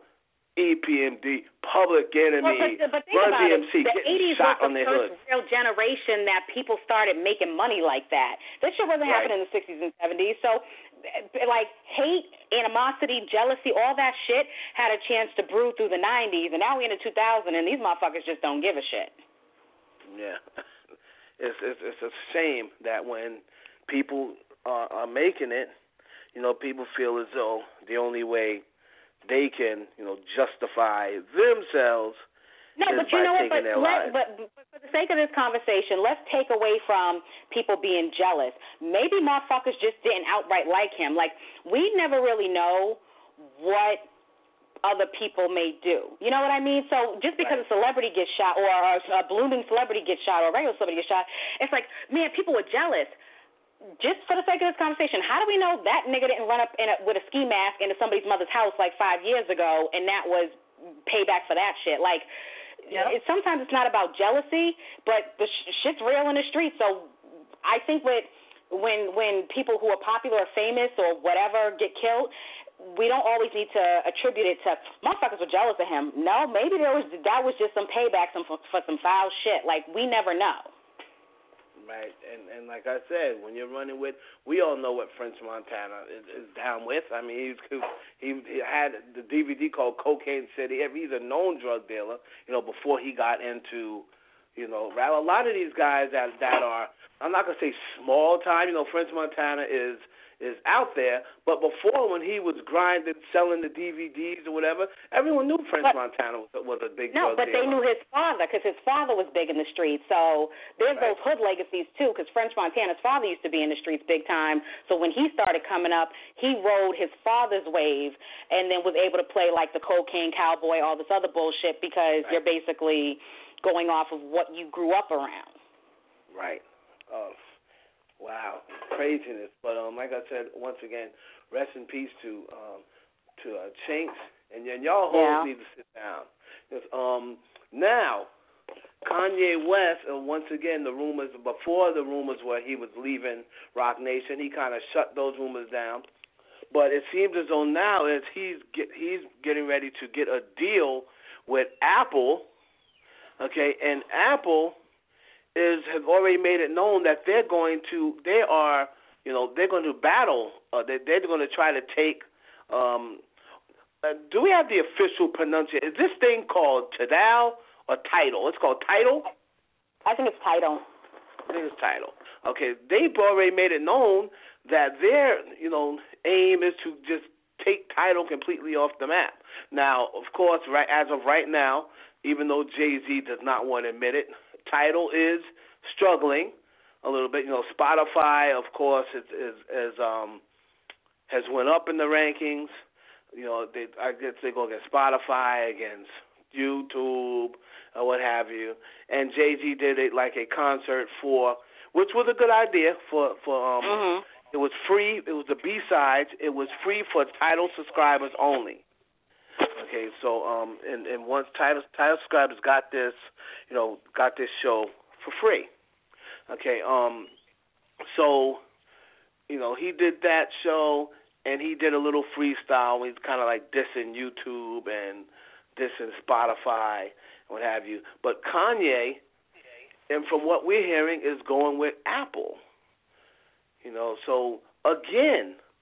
EPMD, Public Enemy, but think Run about DMC, it. The getting 80s shot was on the their first hood. real generation that people started making money like that. That shit wasn't happening in the 60s and 70s. So, like, hate, animosity, jealousy, all that shit had a chance to brew through the 90s, and now we're in the 2000s, and these motherfuckers just don't give a shit. Yeah. It's a shame that when people are making it, people feel as though the only way they can, justify themselves is by taking their lives. But for the sake of this conversation, let's take away from people being jealous. Maybe motherfuckers just didn't outright like him. Like, we never really know what other people may do. You know what I mean? So just because a celebrity gets shot or a blooming celebrity gets shot or a regular celebrity gets shot, it's like, man, people were jealous. Just for the sake of this conversation, how do we know that nigga didn't run up with a ski mask into somebody's mother's house like 5 years ago and that was payback for that shit? Like, sometimes it's not about jealousy, but the shit's real in the street. So I think when people who are popular or famous or whatever get killed, we don't always need to attribute it to motherfuckers were jealous of him. No, maybe that was just some payback for some foul shit. Like, we never know. Right, and like I said, when you're running with, we all know what French Montana is down with. I mean, he had the DVD called Cocaine City. He's a known drug dealer, before he got into, rap. A lot of these guys that are, I'm not gonna say small time. French Montana is out there, but before when he was grinding, selling the DVDs or whatever, everyone knew French Montana was a big drug dealer. No, but they knew his father because his father was big in the streets. So there's those hood legacies too because French Montana's father used to be in the streets big time. So when he started coming up, he rode his father's wave and then was able to play like the Cocaine Cowboy, all this other bullshit because you're basically going off of what you grew up around. Right. Wow, craziness. But like I said, once again, rest in peace to Chinks, and y'all hoes need to sit down. Now, Kanye West, once again, before the rumors were he was leaving Roc Nation, he kind of shut those rumors down. But it seems as though now he's getting ready to get a deal with Apple, okay, and Apple has already made it known that they're going to battle. They're going to try to take. Do we have the official pronunciation? Is this thing called Tidal or Tidal? It's called Tidal. I think it's Tidal. I think it's Tidal. Okay, they've already made it known that their aim is to just take Tidal completely off the map. Now, of course, as of right now, even though Jay-Z does not want to admit it, Tidal is struggling a little bit. Spotify, of course, has went up in the rankings. I guess they go against Spotify, against YouTube, or what have you. And Jay-Z did it like a concert which was a good idea It was free. It was the B-sides. It was free for Tidal subscribers only. Okay, so and once Tidal subscribers got this show for free. Okay, so he did that show and he did a little freestyle. He's kind of like dissing YouTube and dissing Spotify and what have you. But Kanye, and from what we're hearing, is going with Apple. So again,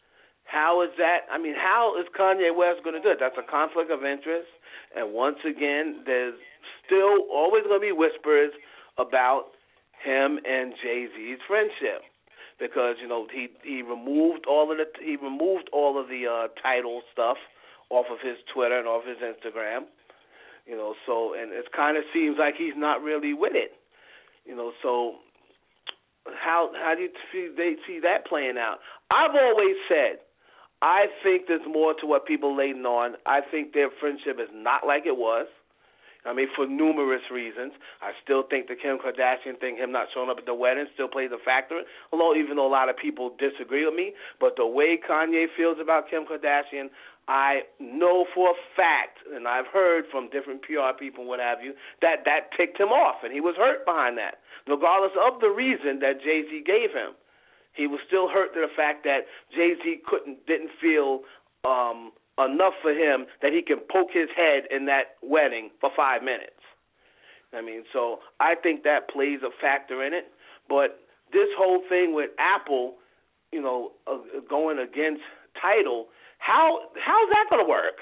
How is that? I mean, how is Kanye West going to do it? That's a conflict of interest. And once again, there's still always going to be whispers about him and Jay-Z's friendship, because he removed all of the title stuff off of his Twitter and off his Instagram. So, and it kind of seems like he's not really with it. So how do you see that playing out? I've always said, I think there's more to what people laying on. I think their friendship is not like it was. I mean, for numerous reasons. I still think the Kim Kardashian thing, him not showing up at the wedding, still plays a factor, even though a lot of people disagree with me. But the way Kanye feels about Kim Kardashian, I know for a fact, and I've heard from different PR people, what have you, that ticked him off, and he was hurt behind that, regardless of the reason that Jay-Z gave him. He was still hurt to the fact that Jay-Z didn't feel enough for him that he can poke his head in that wedding for 5 minutes. I mean, so I think that plays a factor in it. But this whole thing with Apple, going against Tidal, how's that going to work?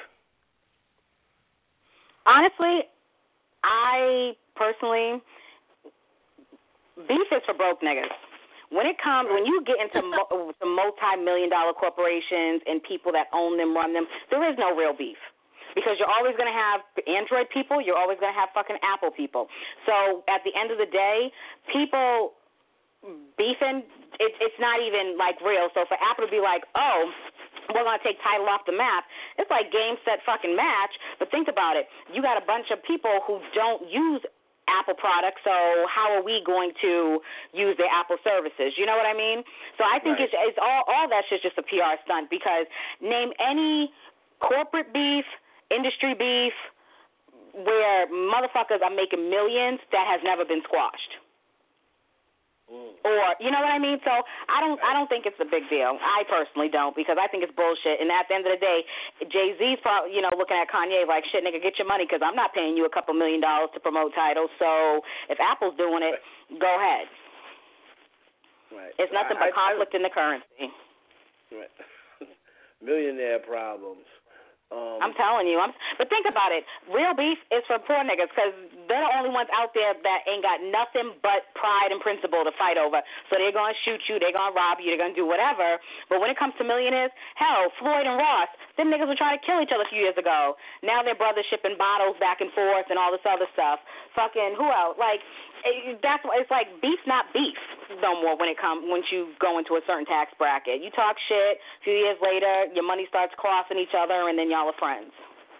Honestly, I personally, beef is for broke niggas. When you get into multi-million-dollar corporations and people that own them, run them, there is no real beef. Because you're always going to have Android people, you're always going to have fucking Apple people. So at the end of the day, people beefing, it's not even, real. So for Apple to be like, oh, we're going to take Tidal off the map, it's like game, set, fucking match. But think about it. You got a bunch of people who don't use Apple products, so how are we going to use their Apple services? You know what I mean? So I think it's all that shit's just a PR stunt, because name any corporate beef, industry beef, where motherfuckers are making millions that has never been squashed. Or, you know what I mean? So I don't think it's a big deal. I personally don't, because I think it's bullshit. And at the end of the day, Jay-Z's probably, looking at Kanye like, shit, nigga, get your money, because I'm not paying you a couple $1 million to promote Tidal. So if Apple's doing it, go ahead. Right. It's nothing but conflict in the currency. Right. Millionaire problems. I'm telling you. But think about it. Real beef is for poor niggas, because they're the only ones out there that ain't got nothing but pride and principle to fight over. So they're going to shoot you, they're going to rob you, they're going to do whatever. But when it comes to millionaires, hell, Floyd and Ross, them niggas were trying to kill each other a few years ago. Now they're brothers shipping bottles back and forth and all this other stuff. Fucking who else? That's why it's like beef's not beef no more once you go into a certain tax bracket. You talk shit, a few years later, your money starts crossing each other, and then y'all are friends.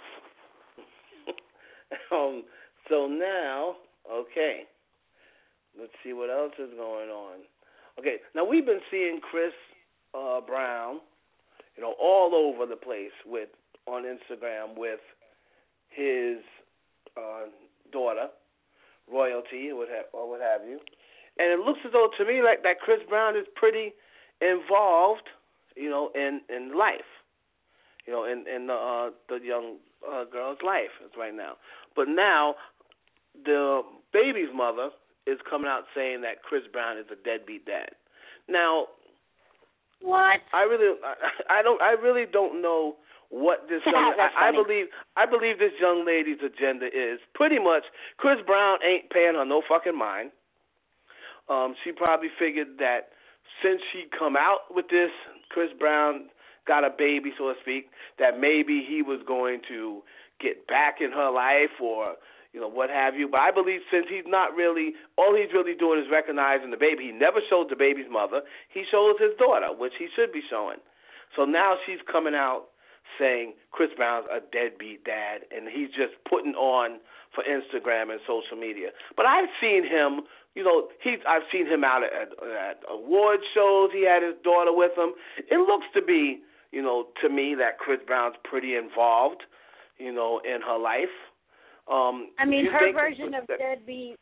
So now, okay, let's see what else is going on. Okay, now we've been seeing Chris Brown, all over the place on Instagram with his daughter, Royalty, or what have you. And it looks as though, to me, like that Chris Brown is pretty involved, in life, in the young girl's life right now. But now the baby's mother is coming out saying that Chris Brown is a deadbeat dad. Now, what? I really don't know what this young. I believe this young lady's agenda is pretty much Chris Brown ain't paying her no fucking mind. She probably figured that since she come out with this, Chris Brown got a baby, so to speak, that maybe he was going to get back in her life or, what have you. But I believe since he's not really, all he's really doing is recognizing the baby. He never showed the baby's mother. He shows his daughter, which he should be showing. So now she's coming out saying Chris Brown's a deadbeat dad, and he's just putting on for Instagram and social media. But I've seen him, I've seen him out at award shows. He had his daughter with him. It looks to be, to me, that Chris Brown's pretty involved, in her life. Her version of deadbeat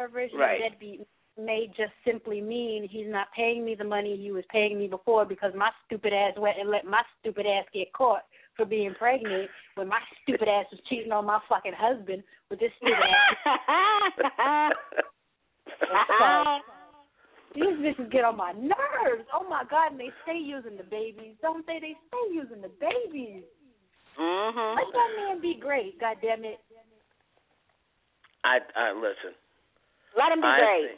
may just simply mean he's not paying me the money he was paying me before, because my stupid ass went and let my stupid ass get caught for being pregnant when my stupid ass was cheating on my fucking husband with this stupid ass. These bitches get on my nerves. nerves. Oh my God, and they stay using the babies, don't they? They stay using the babies. Let that man be great. God damn it. I listen. Let him be great.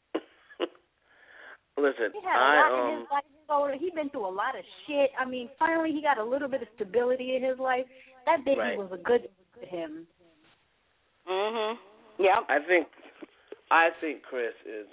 Listen, he had a lot in his life. So he been through a lot of shit. I mean, finally he got a little bit of stability in his life. That baby was a good to him. Yeah. I think Chris is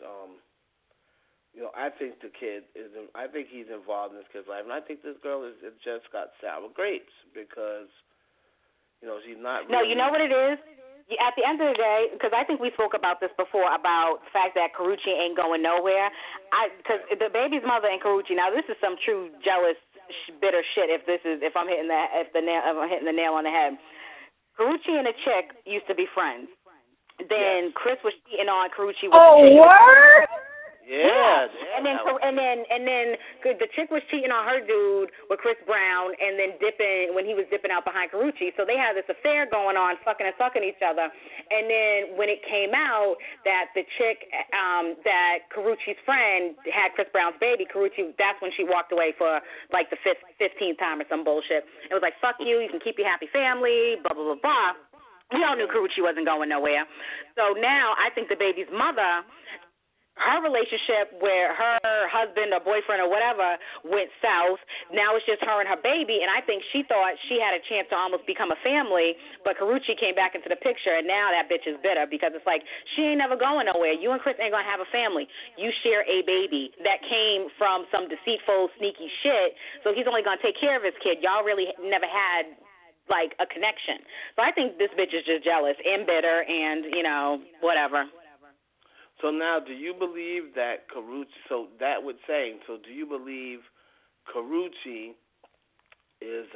I think the kid is. I think he's involved in this kid's life, and I think this girl is just got sour grapes because she's not. No, you know what it is. At the end of the day, because I think we spoke about this before about the fact that Karrueche ain't going nowhere. Because the baby's mother and Karrueche. Now this is some true jealous, bitter shit. If I'm hitting the nail on the head. Karrueche and a chick used to be friends. Then Chris was cheating on Karrueche with the chick. Word? Yeah. And then the chick was cheating on her dude with Chris Brown, and then when he was dipping out behind Karrueche. So they had this affair going on, fucking and sucking each other. And then when it came out that the chick, that Karrueche's friend had Chris Brown's baby, Karrueche, that's when she walked away for like the 15th time or some bullshit. It was like, fuck you can keep your happy family, blah, blah, blah, blah. We all knew Karrueche wasn't going nowhere. So now I think the baby's mother, her relationship where her husband or boyfriend or whatever went south. Now it's just her and her baby, and I think she thought she had a chance to almost become a family, but Karrueche came back into the picture, and now that bitch is bitter because it's like, she ain't never going nowhere. You and Chris ain't going to have a family. You share a baby that came from some deceitful, sneaky shit, so he's only going to take care of his kid. Y'all really never had like a connection. So I think this bitch is just jealous and bitter and, whatever. So now, do you believe that Karrueche? So that would say. So do you believe Karrueche is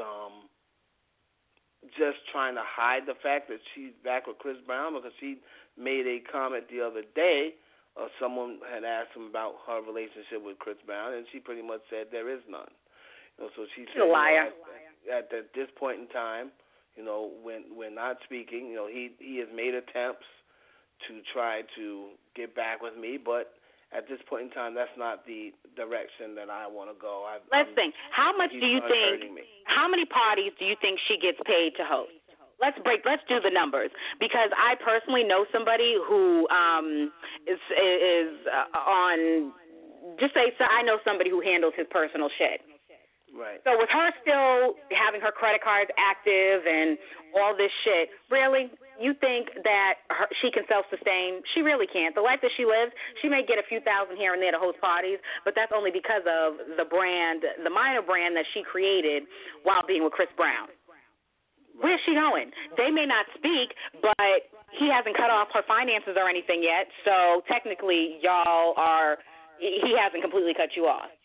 just trying to hide the fact that she's back with Chris Brown because she made a comment the other day? Someone had asked him about her relationship with Chris Brown, and she pretty much said there is none. So she said, she's a liar. At this point in time, when we're not speaking, he has made attempts to try to get back with me, but at this point in time, that's not the direction that I want to go. Let's think. How much do you think? How many parties do you think she gets paid to host? Let's do the numbers, because I personally know somebody who is on. Just say, so I know somebody who handles his personal shit. Right. So with her still having her credit cards active and all this shit, really, you think that she can self-sustain? She really can't. The life that she lives, she may get a few thousand here and there to host parties, but that's only because of the brand, the minor brand that she created while being with Chris Brown. Where's she going? They may not speak, but he hasn't cut off her finances or anything yet, so technically he hasn't completely cut you off.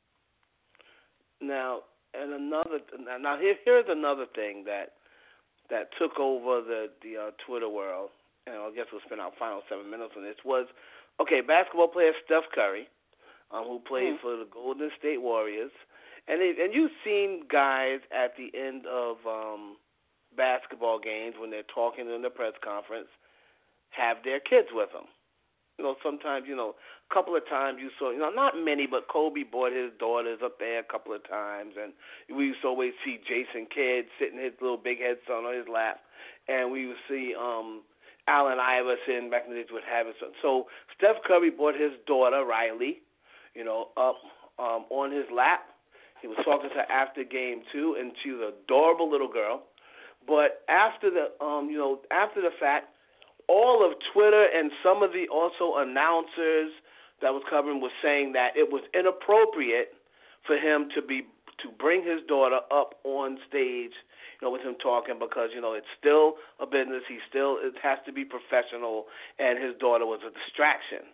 Now, here's another thing that took over the Twitter world, and I guess we'll spend our final 7 minutes on this, was, basketball player Steph Curry, who played for the Golden State Warriors, and you've seen guys at the end of basketball games when they're talking in the press conference have their kids with them. Sometimes, a couple of times you saw, not many, but Kobe brought his daughters up there a couple of times, and we used to always see Jason Kidd sitting his little big head son on his lap, and we would see Allen Iverson back in the days would have his son. So Steph Curry brought his daughter, Riley, up on his lap. He was talking to her after game too, and she was an adorable little girl. But after the fact, all of Twitter and some of the also announcers that was covering was saying that it was inappropriate for him to bring his daughter up on stage, with him talking because, it's still a business. It has to be professional, and his daughter was a distraction.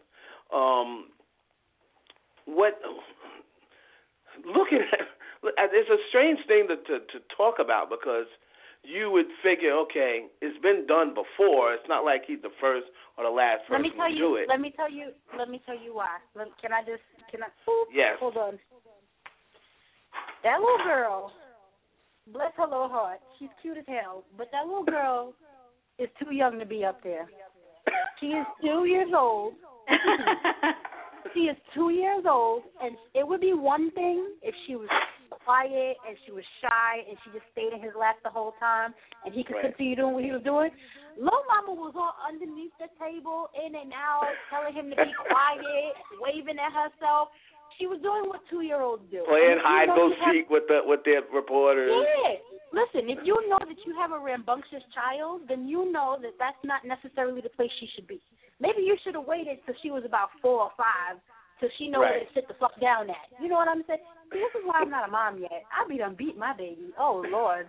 It's a strange thing to talk about because you would figure, it's been done before. It's not like he's the first or the last person to do it. Let me tell you why. Can I? Yes. Hold on. That little girl, bless her little heart, she's cute as hell, but that little girl is too young to be up there. She is 2 years old. She she is 2 years old, and it would be one thing if she was quiet and she was shy and she just stayed in his lap the whole time and he could continue doing what he was doing. Lil Mama was all underneath the table, in and out, telling him to be quiet, waving at herself. She was doing what 2-year-olds do. Playing hide go seek with their reporters. Yeah. Listen, if you know that you have a rambunctious child, then you know that that's not necessarily the place she should be. Maybe you should have waited till she was about 4 or 5 till she knows where to sit the fuck down at. You know what I'm saying? See, this is why I'm not a mom yet. I be done beat my baby. Oh, Lord.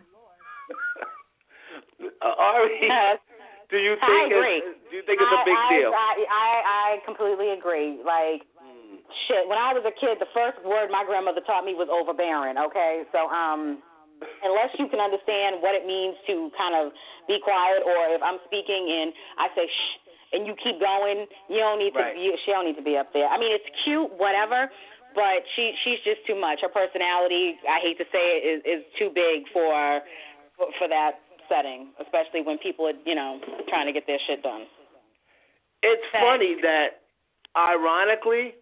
Ari, do you think it's a big deal? I completely agree. Like, shit, when I was a kid, the first word my grandmother taught me was overbearing, okay? So, unless you can understand what it means to kind of be quiet, or if I'm speaking and I say shh, and you keep going, you don't need to. She don't need to be up there. I mean, it's cute, whatever, but she's just too much. Her personality, I hate to say it, is too big for that setting, especially when people are, trying to get their shit done. It's funny that, ironically,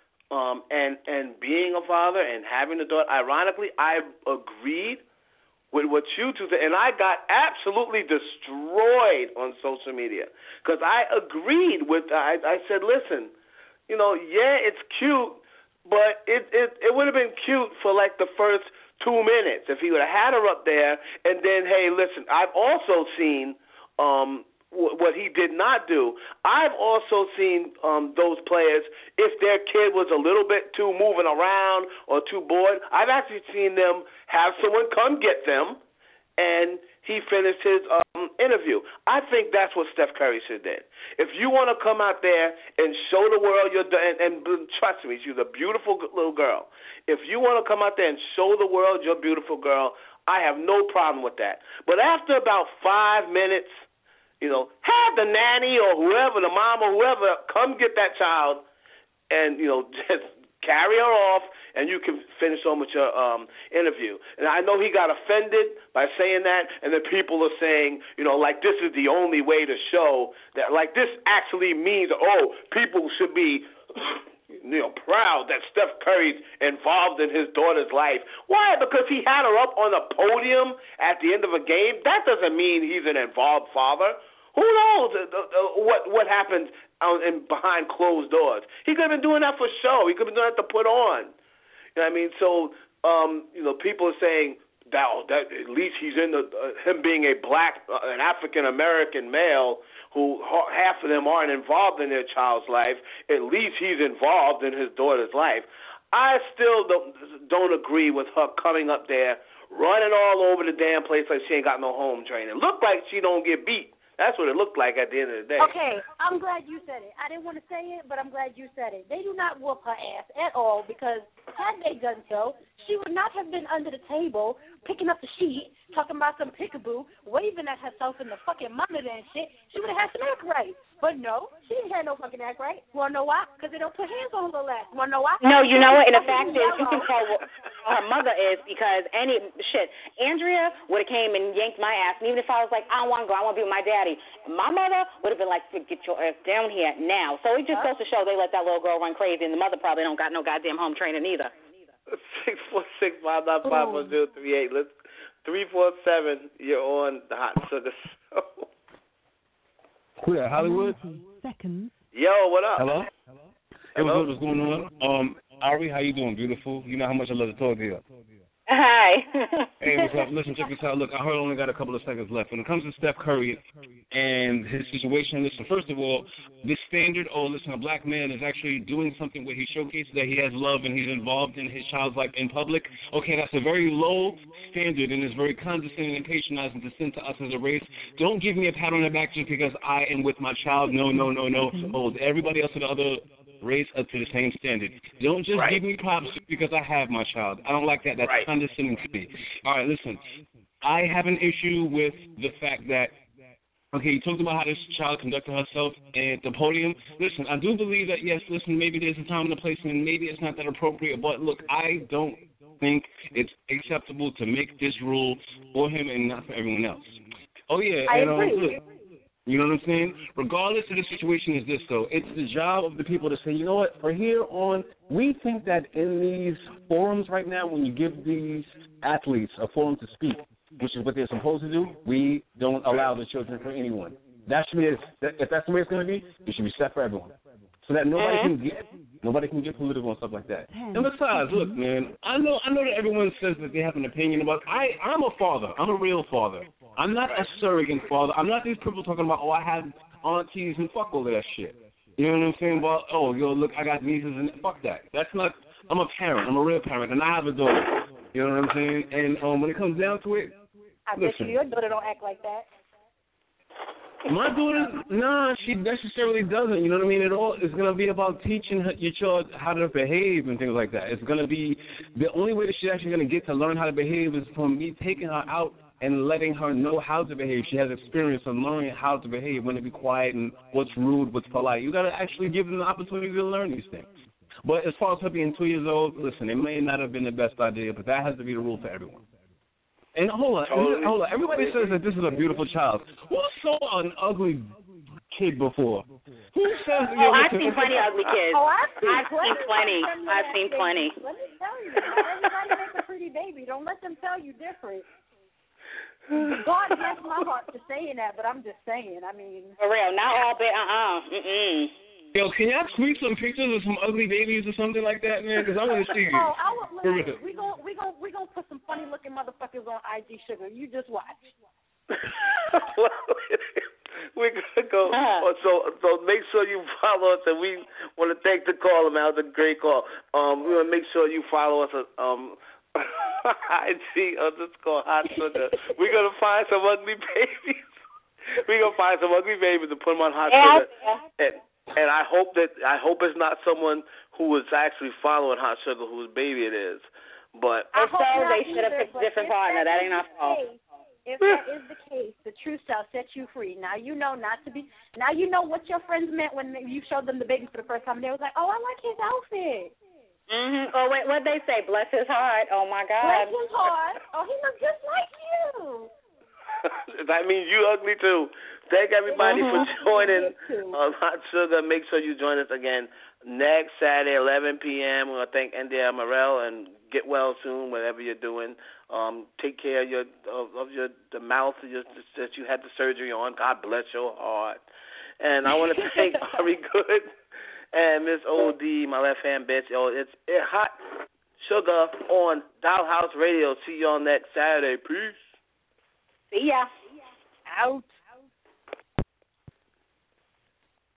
and being a father and having a daughter, ironically, I agreed with what you two said, and I got absolutely destroyed on social media because I agreed with. I said, listen, it's cute, but it would have been cute for like the first 2 minutes if he would have had her up there, and then, hey, listen, I've also seen what he did not do. I've also seen those players, if their kid was a little bit too moving around or too bored, I've actually seen them have someone come get them, and he finished his interview. I think that's what Steph Curry should have did. If you want to come out there and show the world and trust me, she's a beautiful little girl. If you want to come out there and show the world you're a beautiful girl, I have no problem with that. But after about 5 minutes, have the nanny or whoever, the mom or whoever, come get that child and, just carry her off, and you can finish on with your interview. And I know he got offended by saying that, and then people are saying, like this is the only way to show that, like this actually means, people should be, proud that Steph Curry's involved in his daughter's life. Why? Because he had her up on a podium at the end of a game? That doesn't mean he's an involved father. Who knows what happened behind closed doors? He could have been doing that for show. He could have been doing that to put on. You know what I mean? So, people are saying that at least he's in him being an African-American male who half of them aren't involved in their child's life. At least he's involved in his daughter's life. I still don't agree with her coming up there, running all over the damn place like she ain't got no home training. Look like she don't get beat. That's what it looked like at the end of the day. Okay, I'm glad you said it. I didn't want to say it, but I'm glad you said it. They do not whoop her ass at all, because had they done so, she would not have been under the table picking up the sheet, talking about some peekaboo, waving at herself in the fucking monitor and shit. She would have had some act right. But no, she didn't have no fucking act right. Want to know why? Because they don't put hands on her little ass. Want to know why? No, you know what? And the fact is, you can tell what her mother is, because Andrea would have came and yanked my ass, and even if I was like, I don't want to go, I want to be with my daddy, my mother would have been like, get your ass down here now. So it just goes to show they let that little girl run crazy, and the mother probably don't got no goddamn home training either. 646-595-1038. Let's 347. You're on the Hot Sugar Show. Who that? Hollywood? Seconds. Yo, what up? Hello? Hey, what's going on? Ari, how you doing? Beautiful. You know how much I love to talk to you. Hi. Hey, what's up? Listen, check this out. Look, I heard I only got a couple of seconds left. When it comes to Steph Curry and his situation, listen, first of all, this standard, a black man is actually doing something where he showcases that he has love and he's involved in his child's life in public. Okay, that's a very low standard and is very condescending and patronizing to send to us as a race. Don't give me a pat on the back just because I am with my child. No. Hold everybody else to the other race up to the same standard. Don't just give me props because I have my child. I don't like that. That's condescending to me. All right, listen. I have an issue with the fact that, okay, you talked about how this child conducted herself at the podium. Listen, I do believe that, yes, maybe there's a time and a place and maybe it's not that appropriate, but look, I don't think it's acceptable to make this rule for him and not for everyone else. Oh, yeah. I agree. Look, You know what I'm saying? Regardless of the situation is this, though. It's the job of the people to say, you know what, from here on, we think that in these forums right now, when you give these athletes a forum to speak, which is what they're supposed to do, we don't allow the children for anyone. That should be, if that's the way it's going to be, it should be set for everyone. So that nobody can get political and stuff like that. And besides, look, man, I know that everyone says that they have an opinion about. I'm a father. I'm a real father. I'm not a surrogate father. I'm not these people talking about, I have aunties and fuck all of that shit. You know what I'm saying? Well, look, I got nieces and fuck that. That's not. I'm a parent. I'm a real parent, and I have a daughter. You know what I'm saying? And when it comes down to it, I bet you your daughter don't act like that. My daughter, she necessarily doesn't. You know what I mean? It's going to be about teaching your child how to behave and things like that. It's going to be the only way that she's actually going to get to learn how to behave is from me taking her out and letting her know how to behave. She has experience of learning how to behave, when to be quiet and what's rude, what's polite. You got to actually give them the opportunity to learn these things. But as far as her being 2 years old, listen, it may not have been the best idea, but that has to be the rule for everyone. And hold on. Everybody says that this is a beautiful child. Who saw an ugly kid before? Who says? I've seen plenty of ugly kids. I've seen plenty. Let me tell you, not everybody makes a pretty baby. Don't let them tell you different. God bless my heart for saying that, but I'm just saying. I mean, for real, not all bit. Yo, can y'all tweet some pictures of some ugly babies or something like that, man? Because I want to see you. We gonna put some funny looking motherfuckers on IG, Sugar. You just watch. We're gonna go. So make sure you follow us, and we want to thank the caller, man. That was a great call. We want to make sure you follow us. IG _ Hot Sugar. We're gonna find some ugly babies. We're gonna find some ugly babies and put them on Hot Sugar. And I hope it's not someone who is actually following Hot Sugar whose baby it is. But if so, they should have picked a different partner. That ain't our fault. If that is the case, the truth shall set you free. Now you know not to be. Now you know what your friends meant when you showed them the baby for the first time. They was like, "Oh, I like his outfit." Oh, wait, what'd they say? Bless his heart. Oh my God. Bless his heart. Oh, he looks just like you. That means you ugly too. Thank everybody for joining Hot Sugar. Make sure you join us again next Saturday, 11 p.m. We're going to thank India Morel, and get well soon, whatever you're doing. Take care of the mouth that you had the surgery on. God bless your heart. And I want to thank Ari Good and Miss O.D., my left-hand bitch. It's Hot Sugar on Dollhouse Radio. See you on next Saturday. Peace. See ya. Out.